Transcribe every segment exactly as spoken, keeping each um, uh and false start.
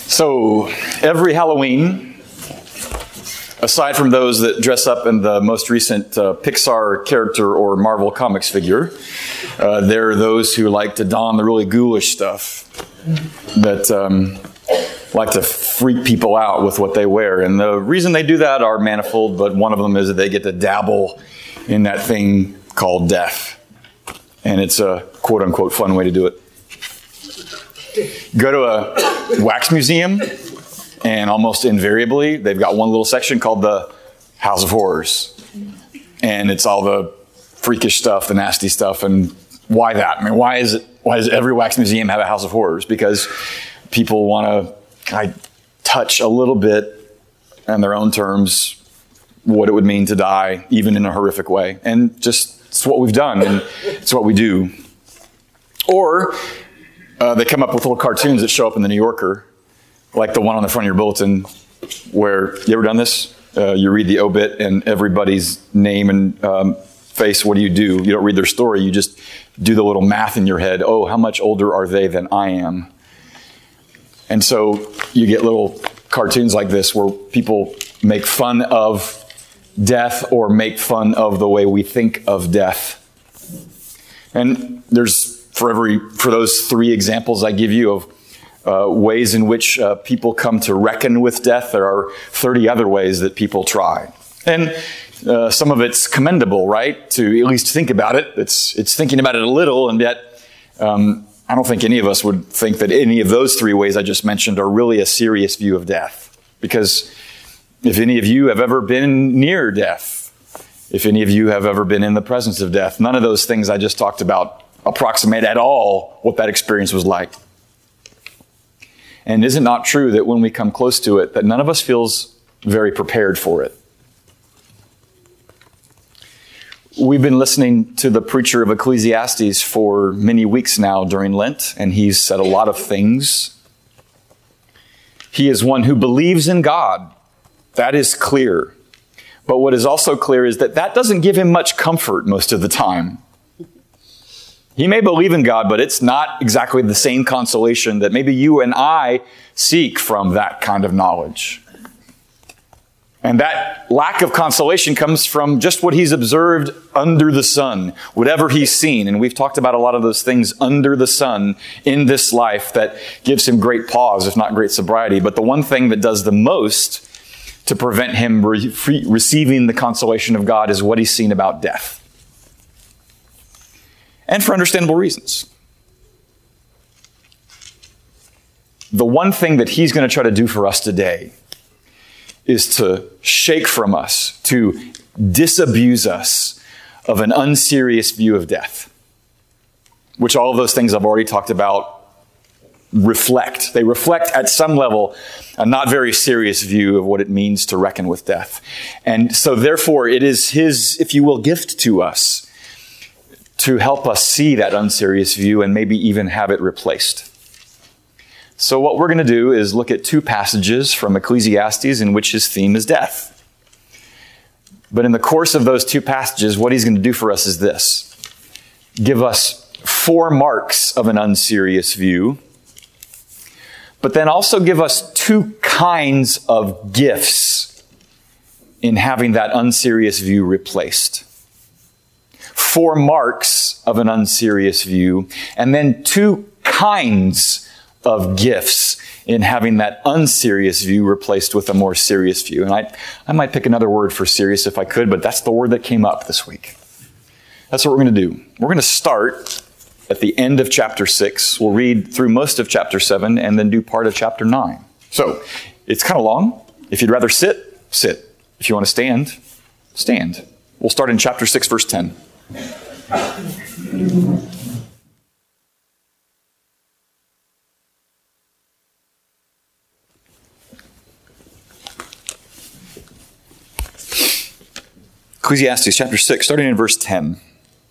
So every Halloween, aside from those that dress up in the most recent uh, Pixar character or Marvel Comics figure, uh, there are those who like to don the really ghoulish stuff that um, like to freak people out with what they wear. And the reason they do that are manifold, but one of them is that they get to dabble in that thing called death. And it's a quote-unquote fun way to do it. Go to a wax museum, and almost invariably, they've got one little section called the House of Horrors. And it's all the freakish stuff, the nasty stuff, and why that? I mean, why is it? Why does every wax museum have a House of Horrors? Because people want to kind of touch a little bit, on their own terms, what it would mean to die, even in a horrific way. And just, it's what we've done, and it's what we do. Or uh, they come up with little cartoons that show up in the New Yorker, like the one on the front of your bulletin, where, you ever done this? Uh, you read the obit and everybody's name and um, face, what do you do? You don't read their story, you just do the little math in your head. Oh, how much older are they than I am? And so you get little cartoons like this where people make fun of death or make fun of the way we think of death. And there's, for every for those three examples I give you of uh, ways in which uh, people come to reckon with death, there are thirty other ways that people try. And uh, some of it's commendable, right? To at least think about it. It's it's thinking about it a little, and yet um, I don't think any of us would think that any of those three ways I just mentioned are really a serious view of death. Because if any of you have ever been near death, if any of you have ever been in the presence of death, none of those things I just talked about approximate at all what that experience was like. And is it not true that when we come close to it, that none of us feels very prepared for it? We've been listening to the preacher of Ecclesiastes for many weeks now during Lent, and he's said a lot of things. He is one who believes in God. That is clear. But what is also clear is that that doesn't give him much comfort most of the time. He may believe in God, but it's not exactly the same consolation that maybe you and I seek from that kind of knowledge. And that lack of consolation comes from just what he's observed under the sun, whatever he's seen. And we've talked about a lot of those things under the sun in this life that gives him great pause, if not great sobriety. But the one thing that does the most to prevent him re- receiving the consolation of God is what he's seen about death. And for understandable reasons. The one thing that he's going to try to do for us today is to shake from us, to disabuse us of an unserious view of death, which all of those things I've already talked about reflect. They reflect at some level a not very serious view of what it means to reckon with death. And so therefore it is his, if you will, gift to us to help us see that unserious view and maybe even have it replaced. So what we're going to do is look at two passages from Ecclesiastes in which his theme is death. But in the course of those two passages, what he's going to do for us is this. Give us four marks of an unserious view, but then also give us two kinds of gifts in having that unserious view replaced. Four marks of an unserious view, and then two kinds of gifts in having that unserious view replaced with a more serious view. And I, I might pick another word for serious if I could, but that's the word that came up this week. That's what we're going to do. We're going to start at the end of chapter six. We'll read through most of chapter seven and then do part of chapter nine. So it's kind of long. If you'd rather sit, sit. If you want to stand, stand. We'll start in chapter six, verse ten. Ecclesiastes chapter six, starting in verse ten.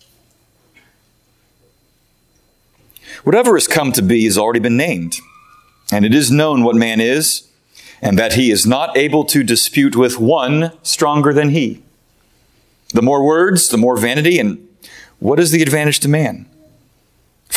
Whatever has come to be has already been named, and it is known what man is, and that he is not able to dispute with one stronger than he. The more words, the more vanity, and what is the advantage to man?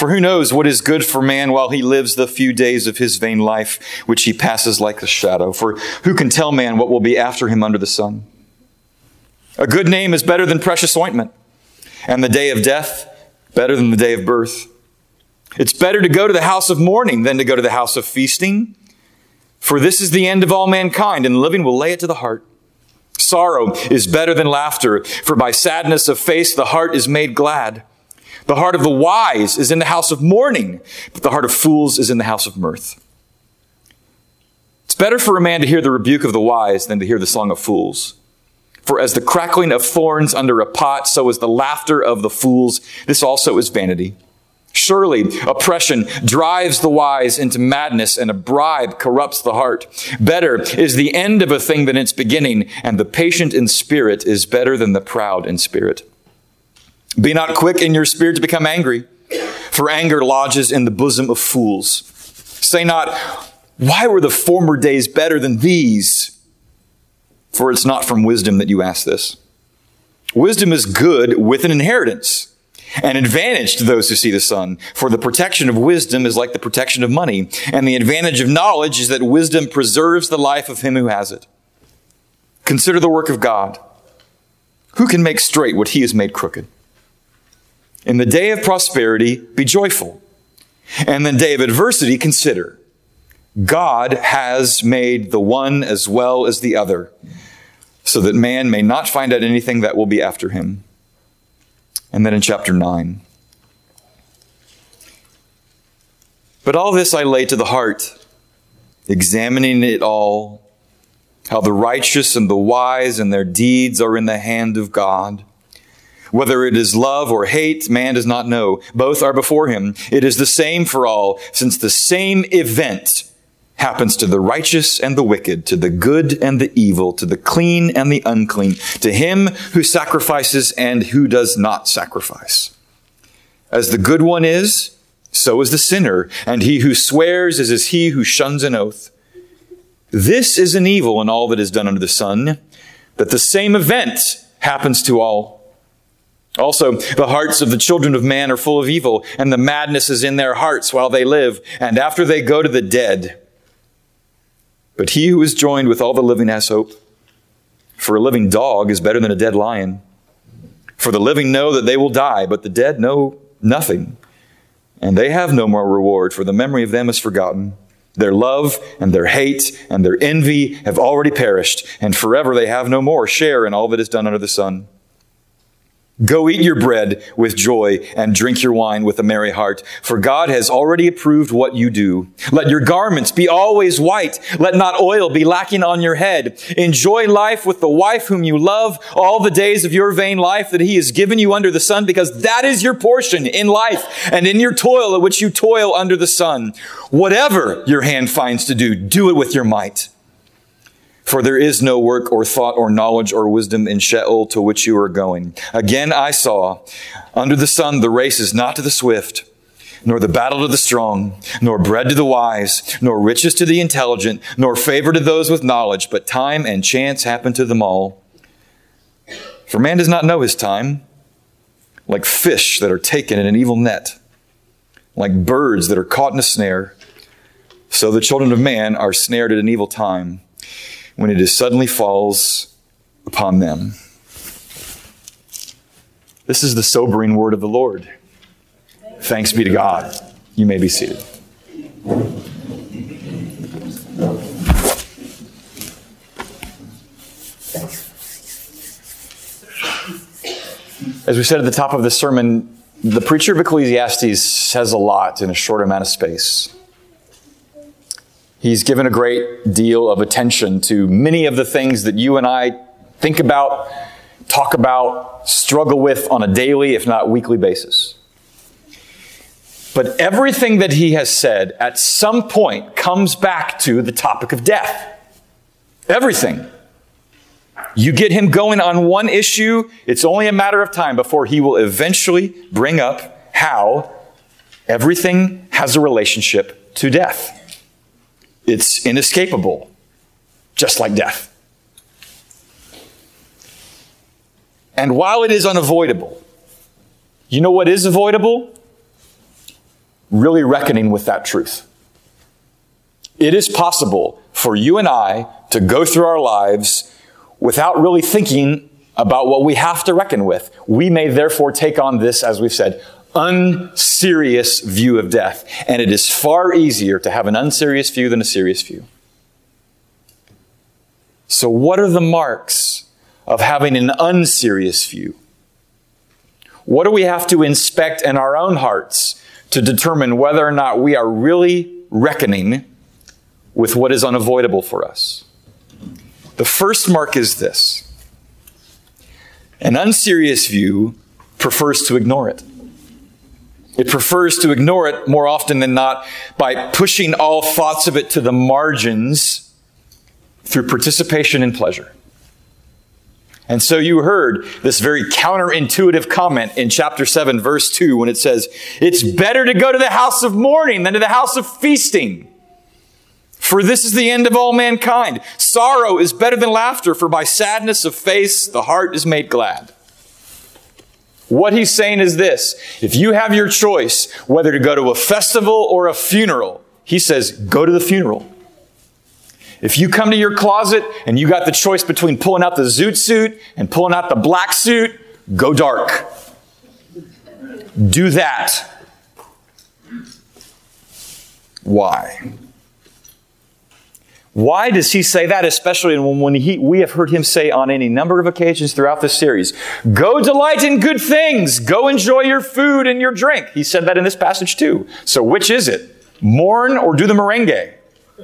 For who knows what is good for man while he lives the few days of his vain life, which he passes like a shadow? For who can tell man what will be after him under the sun? A good name is better than precious ointment, and the day of death better than the day of birth. It's better to go to the house of mourning than to go to the house of feasting. For this is the end of all mankind, and the living will lay it to the heart. Sorrow is better than laughter, for by sadness of face the heart is made glad. The heart of the wise is in the house of mourning, but the heart of fools is in the house of mirth. It's better for a man to hear the rebuke of the wise than to hear the song of fools. For as the crackling of thorns under a pot, so is the laughter of the fools. This also is vanity. Surely oppression drives the wise into madness, and a bribe corrupts the heart. Better is the end of a thing than its beginning, and the patient in spirit is better than the proud in spirit. Be not quick in your spirit to become angry, for anger lodges in the bosom of fools. Say not, why were the former days better than these? For it's not from wisdom that you ask this. Wisdom is good with an inheritance, an advantage to those who see the sun. For the protection of wisdom is like the protection of money, and the advantage of knowledge is that wisdom preserves the life of him who has it. Consider the work of God. Who can make straight what he has made crooked? In the day of prosperity, be joyful. And in the day of adversity, consider. God has made the one as well as the other, so that man may not find out anything that will be after him. And then in chapter nine. But all this I lay to the heart, examining it all, how the righteous and the wise and their deeds are in the hand of God. Whether it is love or hate, man does not know. Both are before him. It is the same for all, since the same event happens to the righteous and the wicked, to the good and the evil, to the clean and the unclean, to him who sacrifices and who does not sacrifice. As the good one is, so is the sinner, and he who swears is as he who shuns an oath. This is an evil in all that is done under the sun, that the same event happens to all. Also, the hearts of the children of man are full of evil, and the madness is in their hearts while they live, and after they go to the dead. But he who is joined with all the living has hope. For a living dog is better than a dead lion. For the living know that they will die, but the dead know nothing. And they have no more reward, for the memory of them is forgotten. Their love and their hate and their envy have already perished, and forever they have no more share in all that is done under the sun. Go eat your bread with joy and drink your wine with a merry heart, for God has already approved what you do. Let your garments be always white. Let not oil be lacking on your head. Enjoy life with the wife whom you love all the days of your vain life that he has given you under the sun, because that is your portion in life and in your toil at which you toil under the sun. Whatever your hand finds to do, do it with your might. For there is no work or thought or knowledge or wisdom in Sheol to which you are going. Again I saw, under the sun the race is not to the swift, nor the battle to the strong, nor bread to the wise, nor riches to the intelligent, nor favor to those with knowledge, but time and chance happen to them all. For man does not know his time, like fish that are taken in an evil net, like birds that are caught in a snare. So the children of man are snared at an evil time, when it is suddenly falls upon them. This is the sobering word of the Lord. Thanks be to God. You may be seated. As we said at the top of the sermon, the preacher of Ecclesiastes says a lot in a short amount of space. He's given a great deal of attention to many of the things that you and I think about, talk about, struggle with on a daily, if not weekly basis. But everything that he has said at some point comes back to the topic of death. Everything. You get him going on one issue, it's only a matter of time before he will eventually bring up how everything has a relationship to death. It's inescapable, just like death. And while it is unavoidable, you know what is avoidable? really reckoning with that truth. It is possible for you and I to go through our lives without really thinking about what we have to reckon with. We may therefore take on this, as we've said, unserious view of death. And it is far easier to have an unserious view than a serious view. So what are the marks of having an unserious view? What do we have to inspect in our own hearts to determine whether or not we are really reckoning with what is unavoidable for us? The first mark is this. An unserious view prefers to ignore it. It prefers to ignore it more often than not by pushing all thoughts of it to the margins through participation in pleasure. And so you heard this very counterintuitive comment in chapter seven, verse two, when it says, "It's better to go to the house of mourning than to the house of feasting. For this is the end of all mankind. Sorrow is better than laughter, for by sadness of face the heart is made glad." What he's saying is this: if you have your choice whether to go to a festival or a funeral, he says, go to the funeral. If you come to your closet and you got the choice between pulling out the zoot suit and pulling out the black suit, go dark. Do that. Why? Why does he say that, especially when he, we have heard him say on any number of occasions throughout this series, go delight in good things, go enjoy your food and your drink. He said that in this passage too. So which is it? Mourn or do the merengue?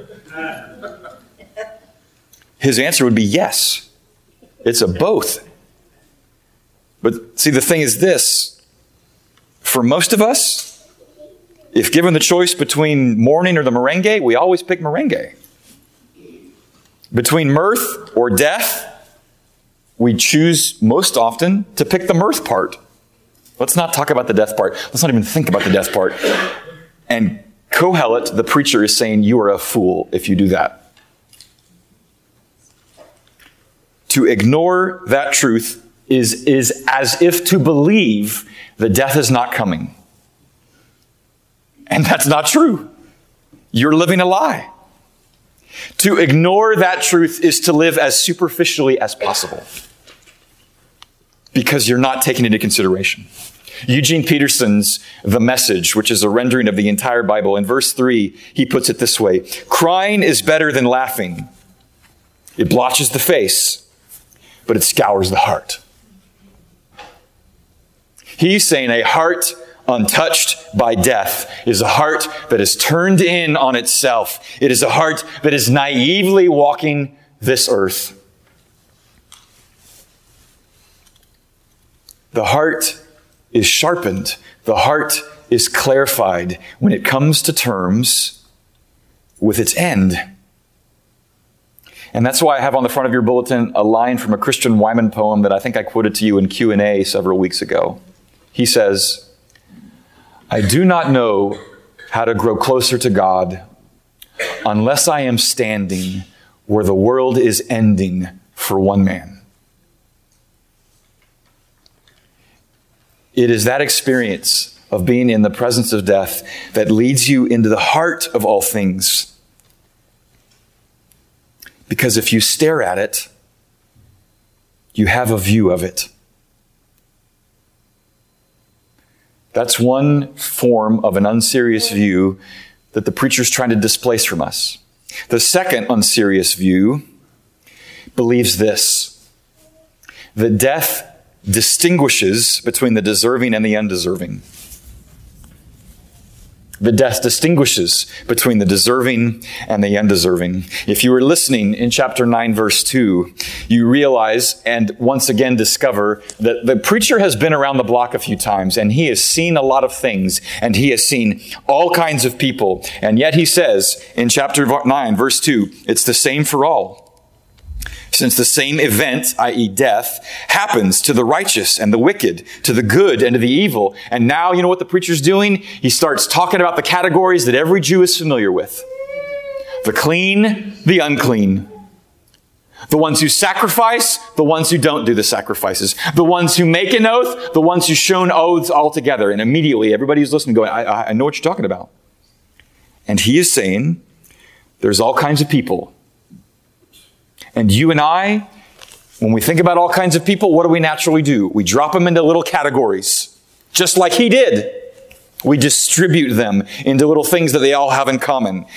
His answer would be yes. It's a both. But see, the thing is this. For most of us, if given the choice between mourning or the merengue, we always pick merengue. Between mirth or death, we choose most often to pick the mirth part. Let's not talk about the death part. Let's not even think about the death part. And Kohelet, the preacher, is saying you are a fool if you do that. To ignore that truth is, is as if to believe that death is not coming. And that's not true. You're living a lie. To ignore that truth is to live as superficially as possible, because you're not taking it into consideration. Eugene Peterson's The Message, which is a rendering of the entire Bible, in verse three, he puts it this way: crying is better than laughing. It blotches the face, but it scours the heart. He's saying a heart untouched by death is a heart that is turned in on itself. It is a heart that is naively walking this earth. The heart is sharpened. The heart is clarified when it comes to terms with its end. And that's why I have on the front of your bulletin a line from a Christian Wyman poem that I think I quoted to you in Q and A several weeks ago. He says, "I do not know how to grow closer to God unless I am standing where the world is ending for one man." It is that experience of being in the presence of death that leads you into the heart of all things. Because if you stare at it, you have a view of it. That's one form of an unserious view that the preacher's trying to displace from us. The second unserious view believes this: that death distinguishes between the deserving and the undeserving. The death distinguishes between the deserving and the undeserving. If you were listening in chapter nine, verse two, you realize and once again discover that the preacher has been around the block a few times, and he has seen a lot of things, and he has seen all kinds of people. And yet he says in chapter nine, verse two, it's the same for all. Since the same event, that is death, happens to the righteous and the wicked, to the good and to the evil. And now, you know what the preacher's doing? He starts talking about the categories that every Jew is familiar with. The clean, the unclean. The ones who sacrifice, the ones who don't do the sacrifices. The ones who make an oath, the ones who shun oaths altogether. And immediately everybody who's listening going, I, I know what you're talking about. And he is saying, there's all kinds of people. And you and I, when we think about all kinds of people, what do we naturally do? We drop them into little categories, just like he did. We distribute them into little things that they all have in common.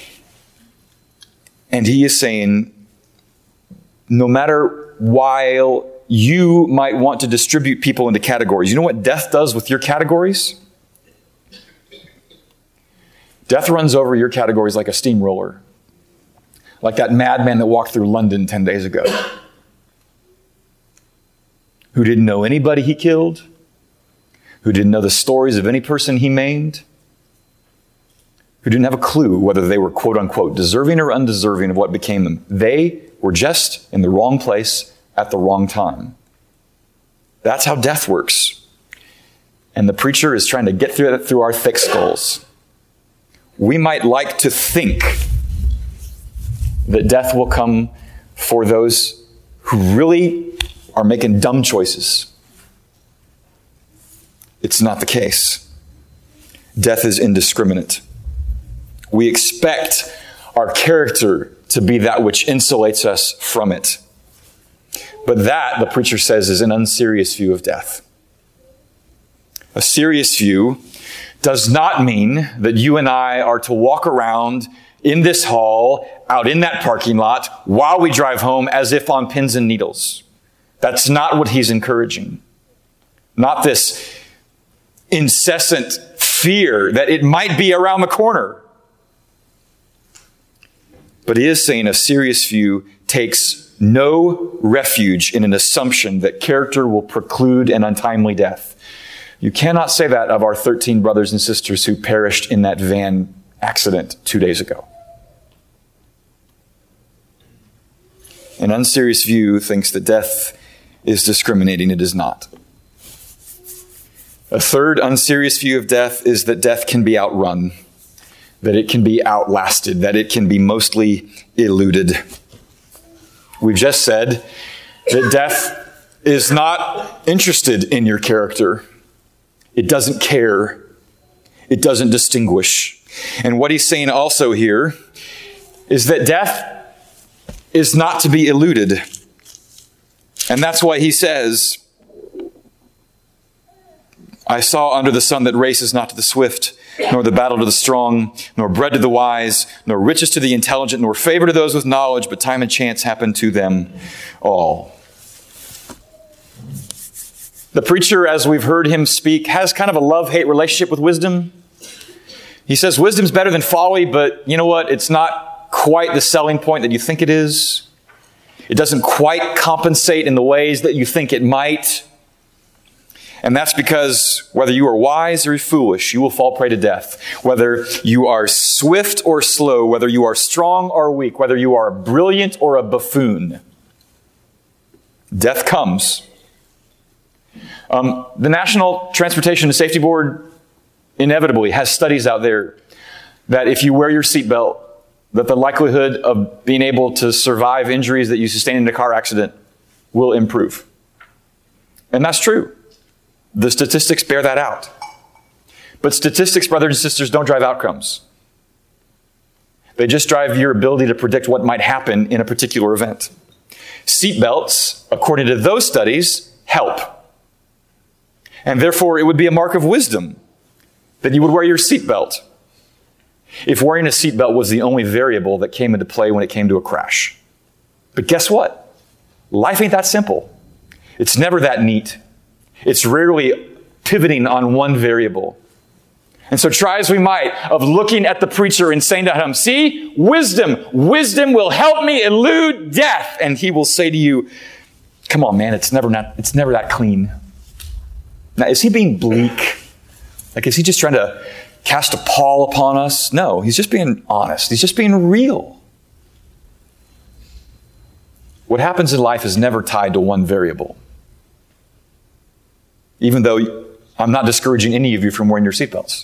And he is saying, no matter while you might want to distribute people into categories, you know what death does with your categories? Death runs over your categories like a steamroller. Like that madman that walked through London ten days ago. Who didn't know anybody he killed. Who didn't know the stories of any person he maimed. Who didn't have a clue whether they were quote unquote deserving or undeserving of what became them. They were just in the wrong place at the wrong time. That's how death works. And the preacher is trying to get through that through our thick skulls. We might like to think that death will come for those who really are making dumb choices. It's not the case. Death is indiscriminate. We expect our character to be that which insulates us from it. But that, the preacher says, is an unserious view of death. A serious view does not mean that you and I are to walk around in this hall, out in that parking lot, while we drive home as if on pins and needles. That's not what he's encouraging. Not this incessant fear that it might be around the corner. But he is saying a serious view takes no refuge in an assumption that character will preclude an untimely death. You cannot say that of our thirteen brothers and sisters who perished in that van accident two days ago. An unserious view thinks that death is discriminating. It is not. A third unserious view of death is that death can be outrun, that it can be outlasted, that it can be mostly eluded. We've just said that death is not interested in your character. It doesn't care. It doesn't distinguish. And what he's saying also here is that death is not to be eluded. And that's why he says, I saw under the sun that race is not to the swift, nor the battle to the strong, nor bread to the wise, nor riches to the intelligent, nor favor to those with knowledge, but time and chance happen to them all. The preacher, as we've heard him speak, has kind of a love-hate relationship with wisdom. He says wisdom's better than folly, but you know what? It's not quite the selling point that you think it is. It doesn't quite compensate in the ways that you think it might. And that's because whether you are wise or foolish, you will fall prey to death. Whether you are swift or slow, whether you are strong or weak, whether you are brilliant or a buffoon, death comes. Um, the National Transportation and Safety Board inevitably has studies out there that if you wear your seatbelt, that the likelihood of being able to survive injuries that you sustain in a car accident will improve. And that's true. The statistics bear that out. But statistics, brothers and sisters, don't drive outcomes. They just drive your ability to predict what might happen in a particular event. Seatbelts, according to those studies, help. And therefore, it would be a mark of wisdom that you would wear your seatbelt if wearing a seatbelt was the only variable that came into play when it came to a crash. But guess what? Life ain't that simple. It's never that neat. It's rarely pivoting on one variable. And so try as we might of looking at the preacher and saying to him, see, wisdom, wisdom will help me elude death. And he will say to you, come on, man, it's never not, it's never that clean. Now, is he being bleak? Like, is he just trying to cast a pall upon us? No, he's just being honest. He's just being real. What happens in life is never tied to one variable. Even though I'm not discouraging any of you from wearing your seatbelts.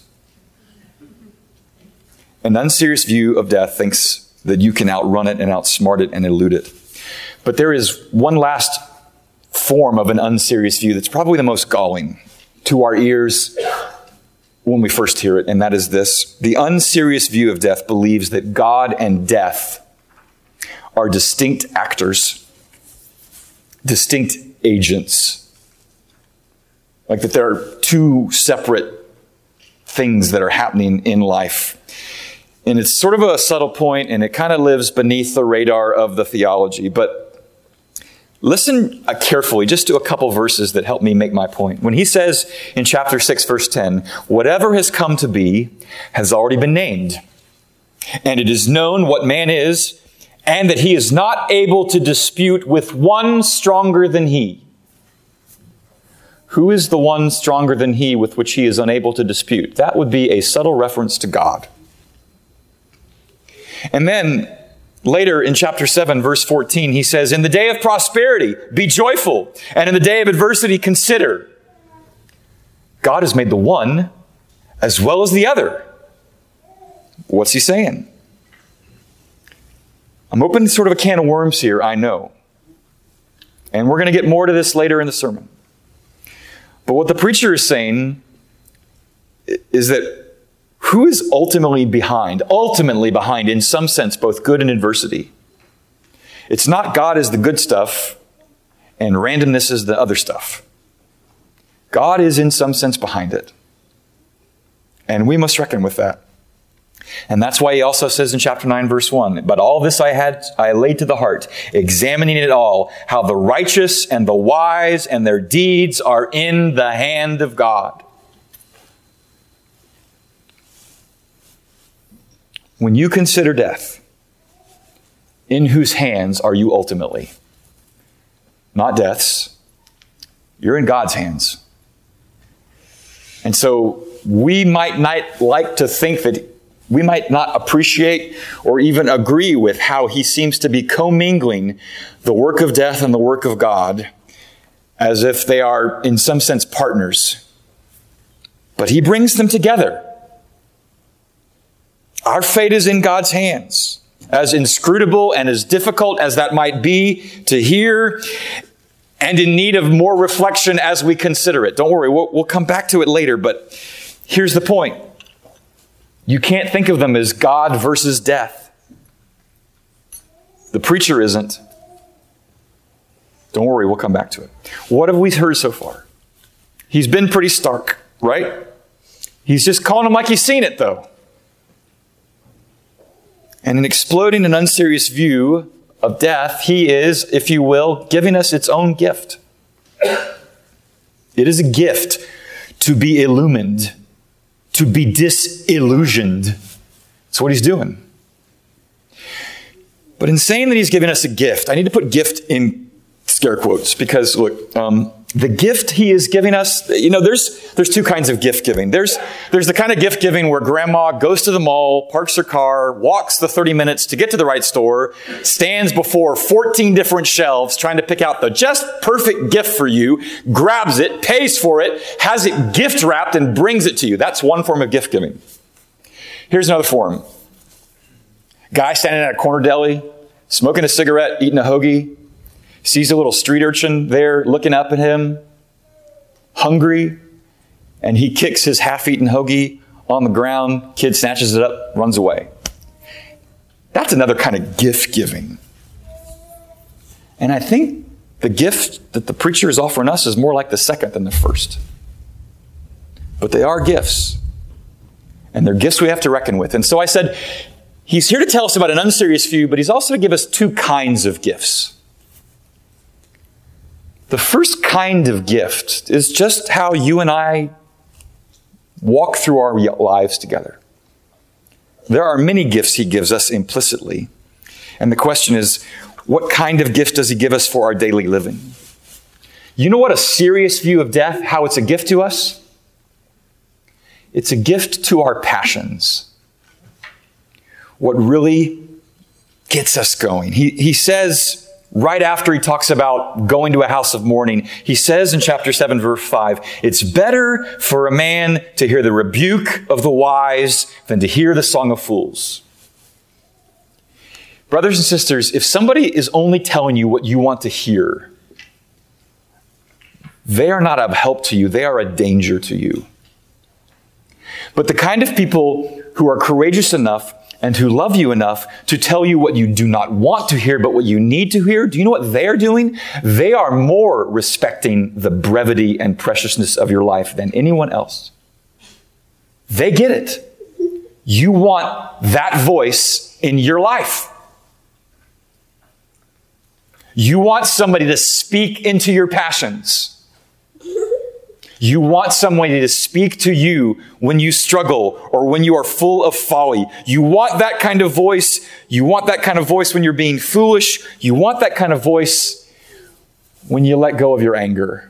An unserious view of death thinks that you can outrun it and outsmart it and elude it. But there is one last form of an unserious view that's probably the most galling to our ears when we first hear it, and that is this. The unserious view of death believes that God and death are distinct actors, distinct agents. Like that there are two separate things that are happening in life. And it's sort of a subtle point, and it kind of lives beneath the radar of the theology. But listen carefully just to a couple verses that help me make my point. When he says in chapter six, verse ten, whatever has come to be has already been named, and it is known what man is, and that he is not able to dispute with one stronger than he. Who is the one stronger than he with which he is unable to dispute? That would be a subtle reference to God. And then later in chapter seven, verse fourteen, he says, in the day of prosperity, be joyful, and in the day of adversity, consider. God has made the one as well as the other. What's he saying? I'm opening sort of a can of worms here, I know. And we're going to get more to this later in the sermon. But what the preacher is saying is that who is ultimately behind, ultimately behind, in some sense, both good and adversity? It's not God is the good stuff and randomness is the other stuff. God is in some sense behind it. And we must reckon with that. And that's why he also says in chapter nine, verse one, but all this I had, I laid to the heart, examining it all, how the righteous and the wise and their deeds are in the hand of God. When you consider death, in whose hands are you ultimately? Not death's. You're in God's hands. And so we might not like to think that we might not appreciate or even agree with how he seems to be commingling the work of death and the work of God as if they are, in some sense, partners. But he brings them together. Our fate is in God's hands. As inscrutable and as difficult as that might be to hear, and in need of more reflection as we consider it. Don't worry, we'll, we'll come back to it later, but here's the point. You can't think of them as God versus death. The preacher isn't. Don't worry, we'll come back to it. What have we heard so far? He's been pretty stark, right? He's just calling them like he's seen it, though. And in exploding an unserious view of death, he is, if you will, giving us its own gift. It is a gift to be illumined, to be disillusioned. That's what he's doing. But in saying that he's giving us a gift, I need to put gift in scare quotes because, look, um, the gift he is giving us, you know, there's there's two kinds of gift giving. There's there's the kind of gift giving where grandma goes to the mall, parks her car, walks the thirty minutes to get to the right store, stands before fourteen different shelves trying to pick out the just perfect gift for you, grabs it, pays for it, has it gift wrapped and brings it to you. That's one form of gift giving. Here's another form. Guy standing at a corner deli, smoking a cigarette, eating a hoagie, sees a little street urchin there looking up at him, hungry, and he kicks his half-eaten hoagie on the ground. Kid snatches it up, runs away. That's another kind of gift giving. And I think the gift that the preacher is offering us is more like the second than the first. But they are gifts. And they're gifts we have to reckon with. And so I said, he's here to tell us about an unserious view, but he's also to give us two kinds of gifts. The first kind of gift is just how you and I walk through our lives together. There are many gifts he gives us implicitly. And the question is, what kind of gift does he give us for our daily living? You know what a serious view of death, how it's a gift to us? It's a gift to our passions. What really gets us going. He, he says, right after he talks about going to a house of mourning, he says in chapter seven, verse five, it's better for a man to hear the rebuke of the wise than to hear the song of fools. Brothers and sisters, if somebody is only telling you what you want to hear, they are not of help to you. They are a danger to you. But the kind of people who are courageous enough and who love you enough to tell you what you do not want to hear, but what you need to hear, do you know what they are doing? They are more respecting the brevity and preciousness of your life than anyone else. They get it. You want that voice in your life. You want somebody to speak into your passions. You want somebody to speak to you when you struggle or when you are full of folly. You want that kind of voice. You want that kind of voice when you're being foolish. You want that kind of voice when you let go of your anger.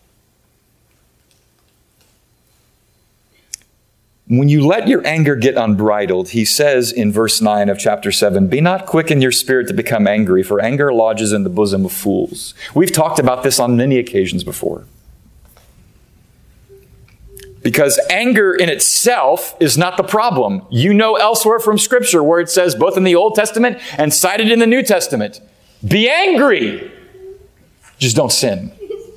When you let your anger get unbridled, he says in verse nine of chapter seven, be not quick in your spirit to become angry, for anger lodges in the bosom of fools. We've talked about this on many occasions before. Because anger in itself is not the problem. You know elsewhere from Scripture where it says, both in the Old Testament and cited in the New Testament, be angry. Just don't sin.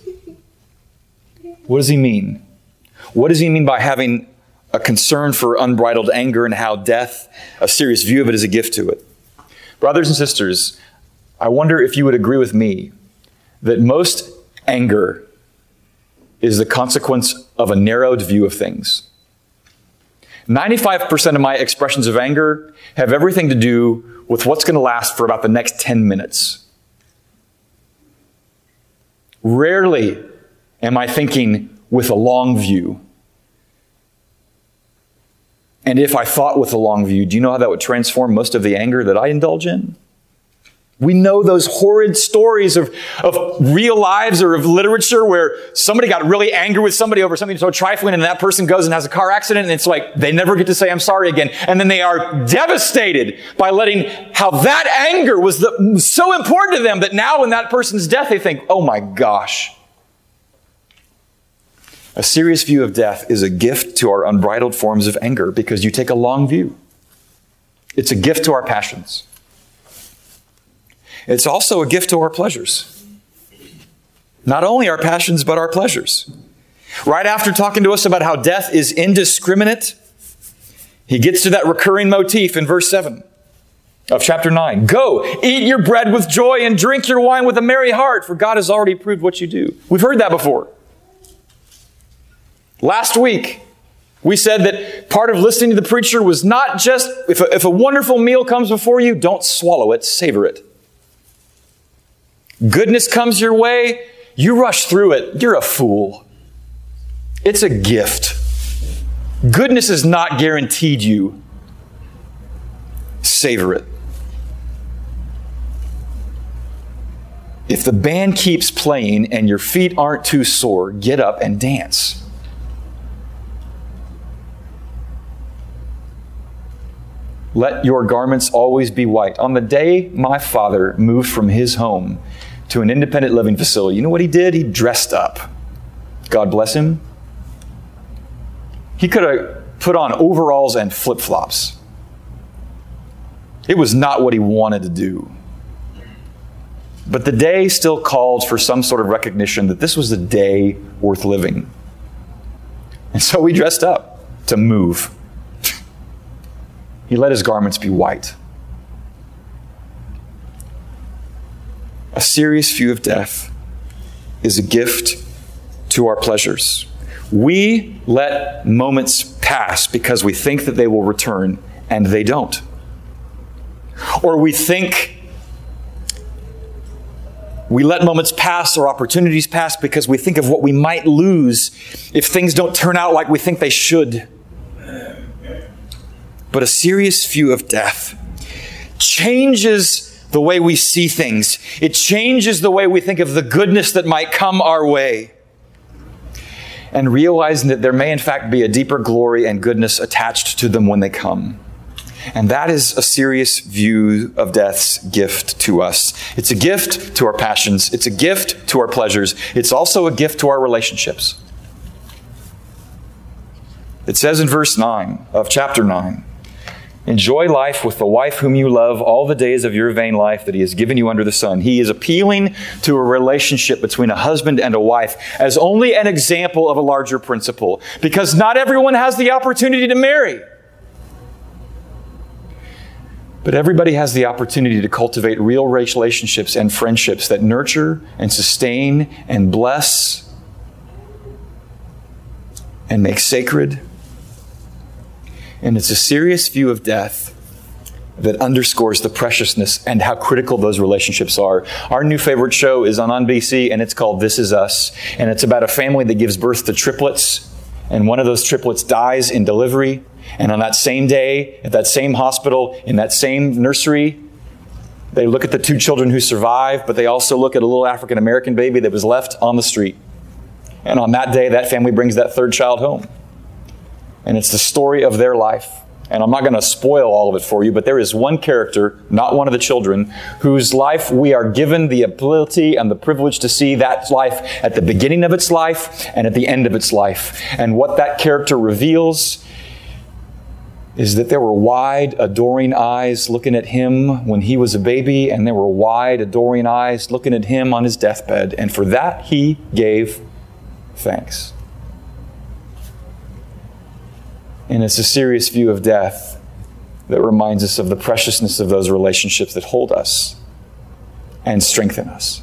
What does he mean? What does he mean by having a concern for unbridled anger and how death, a serious view of it, is a gift to it? Brothers and sisters, I wonder if you would agree with me that most anger is the consequence of a narrowed view of things. ninety-five percent of my expressions of anger have everything to do with what's going to last for about the next ten minutes. Rarely am I thinking with a long view. And if I thought with a long view, do you know how that would transform most of the anger that I indulge in? We know those horrid stories of, of real lives or of literature where somebody got really angry with somebody over something so trifling, and that person goes and has a car accident, and it's like they never get to say, I'm sorry again. And then they are devastated by letting how that anger was, the, was so important to them that now in that person's death, they think, oh my gosh. A serious view of death is a gift to our unbridled forms of anger because you take a long view. It's a gift to our passions. It's also a gift to our pleasures. Not only our passions, but our pleasures. Right after talking to us about how death is indiscriminate, he gets to that recurring motif in verse seven of chapter nine. Go, eat your bread with joy and drink your wine with a merry heart, for God has already proved what you do. We've heard that before. Last week, we said that part of listening to the preacher was not just, if a, if a wonderful meal comes before you, don't swallow it, savor it. Goodness comes your way, you rush through it, you're a fool. It's a gift. Goodness is not guaranteed you. Savor it. If the band keeps playing and your feet aren't too sore, get up and dance. Let your garments always be white. On the day my father moved from his home to an independent living facility, you know what he did? He dressed up. God bless him. He could have put on overalls and flip-flops. It was not what he wanted to do. But the day still called for some sort of recognition that this was a day worth living. And so he dressed up to move. He let his garments be white. A serious view of death is a gift to our pleasures. We let moments pass because we think that they will return, and they don't. Or we think we let moments pass or opportunities pass because we think of what we might lose if things don't turn out like we think they should. But a serious view of death changes the way we see things. It changes the way we think of the goodness that might come our way. And realizing that there may in fact be a deeper glory and goodness attached to them when they come. And that is a serious view of death's gift to us. It's a gift to our passions. It's a gift to our pleasures. It's also a gift to our relationships. It says in verse nine of chapter nine, Enjoy life with the wife whom you love all the days of your vain life that he has given you under the sun. He is appealing to a relationship between a husband and a wife as only an example of a larger principle, because not everyone has the opportunity to marry. But everybody has the opportunity to cultivate real relationships and friendships that nurture and sustain and bless and make sacred. And it's a serious view of death that underscores the preciousness and how critical those relationships are. Our new favorite show is on N B C, and it's called This Is Us. And it's about a family that gives birth to triplets, and one of those triplets dies in delivery. And on that same day, at that same hospital, in that same nursery, they look at the two children who survive, but they also look at a little African-American baby that was left on the street. And on that day, that family brings that third child home. And it's the story of their life. And I'm not going to spoil all of it for you, but there is one character, not one of the children, whose life we are given the ability and the privilege to see that life at the beginning of its life and at the end of its life. And what that character reveals is that there were wide, adoring eyes looking at him when he was a baby, and there were wide, adoring eyes looking at him on his deathbed. And for that, he gave thanks. And it's a serious view of death that reminds us of the preciousness of those relationships that hold us and strengthen us.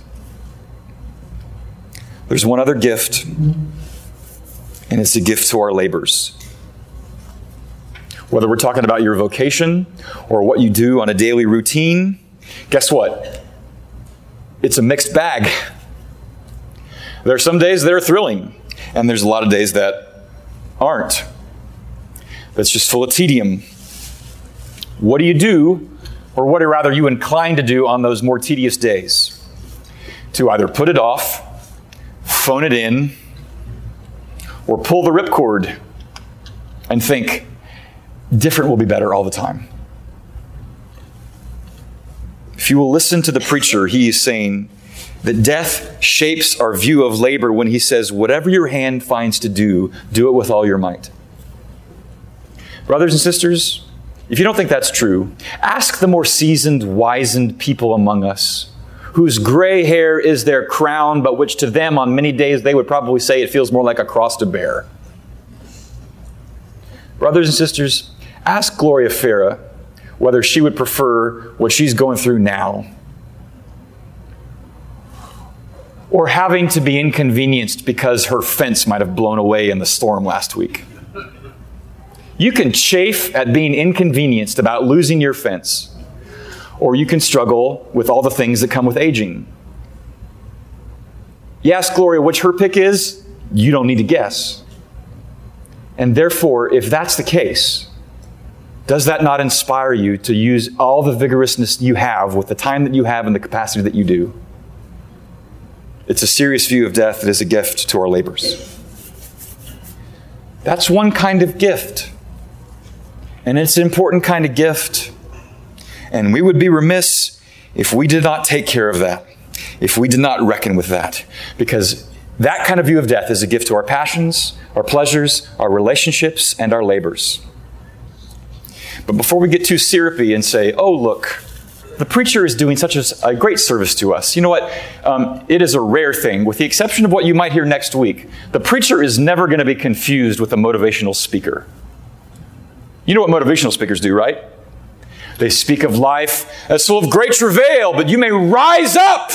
There's one other gift, and it's a gift to our labors. Whether we're talking about your vocation or what you do on a daily routine, guess what? It's a mixed bag. There are some days that are thrilling, and there's a lot of days that aren't. That's just full of tedium. What do you do, or what are rather you inclined to do on those more tedious days? To either put it off, phone it in, or pull the ripcord and think, different will be better all the time. If you will listen to the preacher, he is saying that death shapes our view of labor when he says, whatever your hand finds to do, do it with all your might. Brothers and sisters, if you don't think that's true, ask the more seasoned, wizened people among us, whose gray hair is their crown, but which to them on many days they would probably say it feels more like a cross to bear. Brothers and sisters, ask Gloria Farah whether she would prefer what she's going through now, or having to be inconvenienced because her fence might have blown away in the storm last week. You can chafe at being inconvenienced about losing your fence, or you can struggle with all the things that come with aging. You ask Gloria which her pick is, you don't need to guess. And therefore, if that's the case, does that not inspire you to use all the vigorousness you have with the time that you have and the capacity that you do? It's a serious view of death that is a gift to our labors. That's one kind of gift. And it's an important kind of gift. And we would be remiss if we did not take care of that, if we did not reckon with that. Because that kind of view of death is a gift to our passions, our pleasures, our relationships, and our labors. But before we get too syrupy and say, oh, look, the preacher is doing such a, a great service to us. You know what? Um, it is a rare thing. With the exception of what you might hear next week, the preacher is never going to be confused with a motivational speaker. You know what motivational speakers do, right? They speak of life as full of great travail, but you may rise up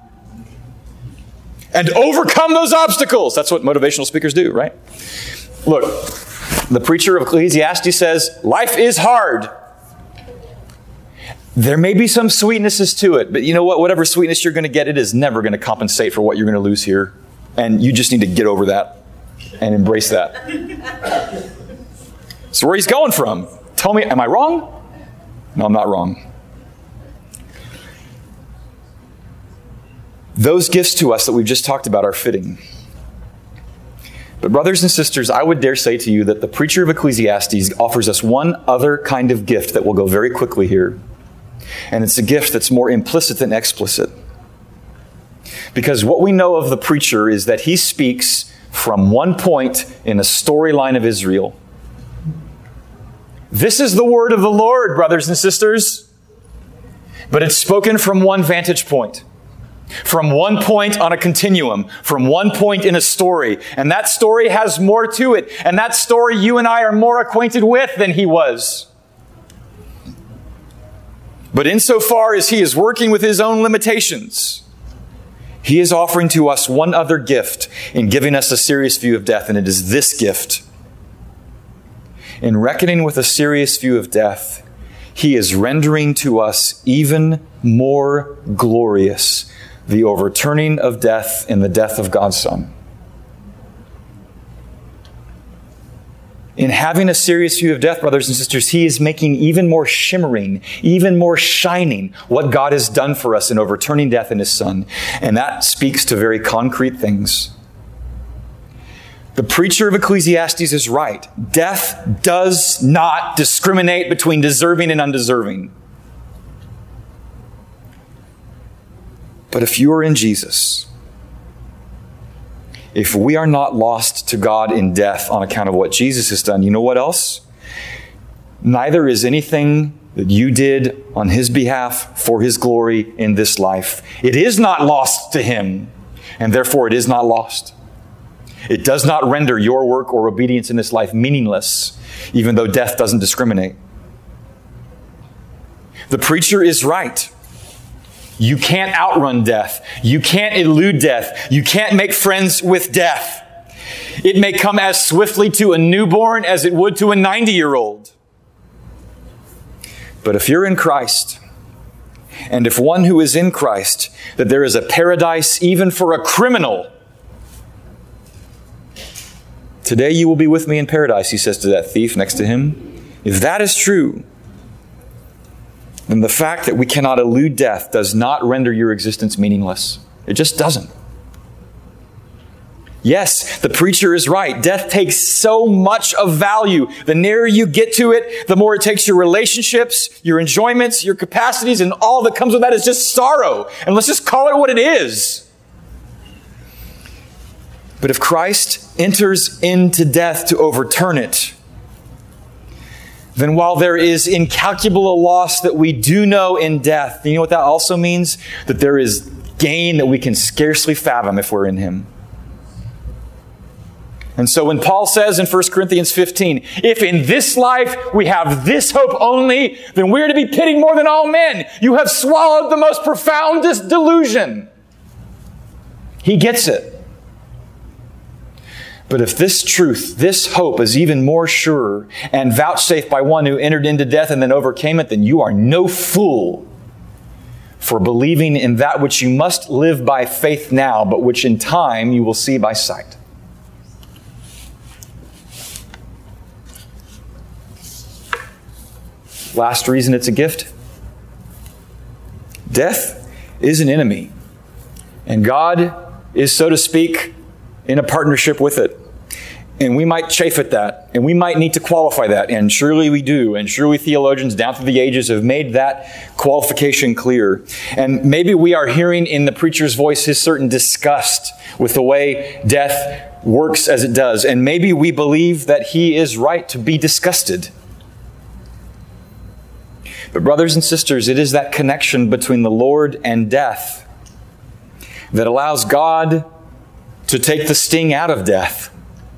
and overcome those obstacles. That's what motivational speakers do, right? Look, the preacher of Ecclesiastes says, life is hard. There may be some sweetnesses to it, but you know what? Whatever sweetness you're going to get, it is never going to compensate for what you're going to lose here. And you just need to get over that and embrace that. So where he's going from? Tell me, am I wrong? No, I'm not wrong. Those gifts to us that we've just talked about are fitting. But brothers and sisters, I would dare say to you that the preacher of Ecclesiastes offers us one other kind of gift that will go very quickly here. And it's a gift that's more implicit than explicit. Because what we know of the preacher is that he speaks from one point in a storyline of Israel. This is the word of the Lord, brothers and sisters. But it's spoken from one vantage point, from one point on a continuum, from one point in a story. And that story has more to it. And that story you and I are more acquainted with than he was. But insofar as he is working with his own limitations, he is offering to us one other gift in giving us a serious view of death, and it is this gift. In reckoning with a serious view of death, he is rendering to us even more glorious the overturning of death in the death of God's Son. In having a serious view of death, brothers and sisters, he is making even more shimmering, even more shining what God has done for us in overturning death in his Son. And that speaks to very concrete things. The preacher of Ecclesiastes is right. Death does not discriminate between deserving and undeserving. But if you are in Jesus, if we are not lost to God in death on account of what Jesus has done, you know what else? Neither is anything that you did on his behalf for his glory in this life. It is not lost to him, and therefore it is not lost. It does not render your work or obedience in this life meaningless, even though death doesn't discriminate. The preacher is right. You can't outrun death. You can't elude death. You can't make friends with death. It may come as swiftly to a newborn as it would to a ninety-year-old. But if you're in Christ, and if one who is in Christ, that there is a paradise even for a criminal. Today you will be with me in paradise, he says to that thief next to him. If that is true, then the fact that we cannot elude death does not render your existence meaningless. It just doesn't. Yes, the preacher is right. Death takes so much of value. The nearer you get to it, the more it takes your relationships, your enjoyments, your capacities, and all that comes with that is just sorrow. And let's just call it what it is. But if Christ enters into death to overturn it, then while there is incalculable a loss that we do know in death, you know what that also means? That there is gain that we can scarcely fathom if we're in him. And so when Paul says in First Corinthians fifteen, if in this life we have this hope only, then we're to be pitied more than all men. You have swallowed the most profoundest delusion. He gets it. But if this truth, this hope is even more sure and vouchsafed by one who entered into death and then overcame it, then you are no fool for believing in that which you must live by faith now, but which in time you will see by sight. Last reason it's a gift. Death is an enemy, and God is, so to speak, in a partnership with it. And we might chafe at that, and we might need to qualify that, and surely we do, and surely theologians down through the ages have made that qualification clear. And maybe we are hearing in the preacher's voice his certain disgust with the way death works as it does, and maybe we believe that he is right to be disgusted. But brothers and sisters, it is that connection between the Lord and death that allows God to take the sting out of death.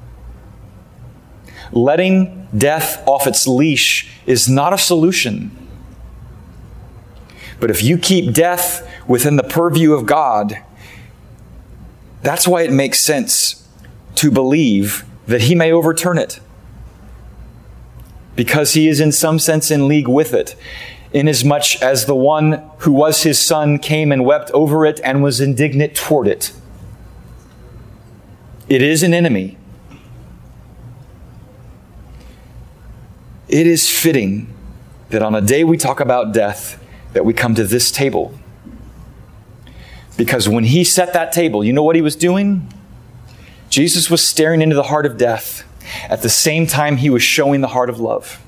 Letting death off its leash is not a solution. But if you keep death within the purview of God, that's why it makes sense to believe that he may overturn it. Because he is in some sense in league with it, inasmuch as the one who was his Son came and wept over it and was indignant toward it. It is an enemy. It is fitting that on a day we talk about death, that we come to this table. Because when he set that table, you know what he was doing? Jesus was staring into the heart of death. At the same time, he was showing the heart of love.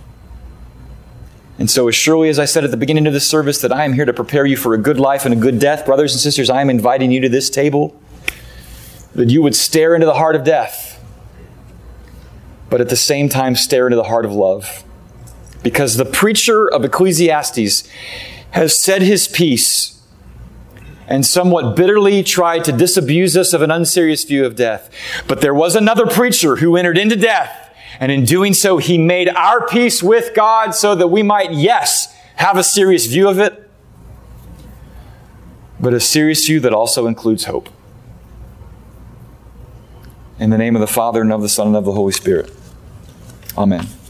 And so as surely as I said at the beginning of this service that I am here to prepare you for a good life and a good death, brothers and sisters, I am inviting you to this table that you would stare into the heart of death, but at the same time stare into the heart of love. because the preacher of Ecclesiastes has said his piece and somewhat bitterly tried to disabuse us of an unserious view of death. But there was another preacher who entered into death, and in doing so, he made our peace with God so that we might, yes, have a serious view of it, but a serious view that also includes hope. In the name of the Father, and of the Son, and of the Holy Spirit. Amen.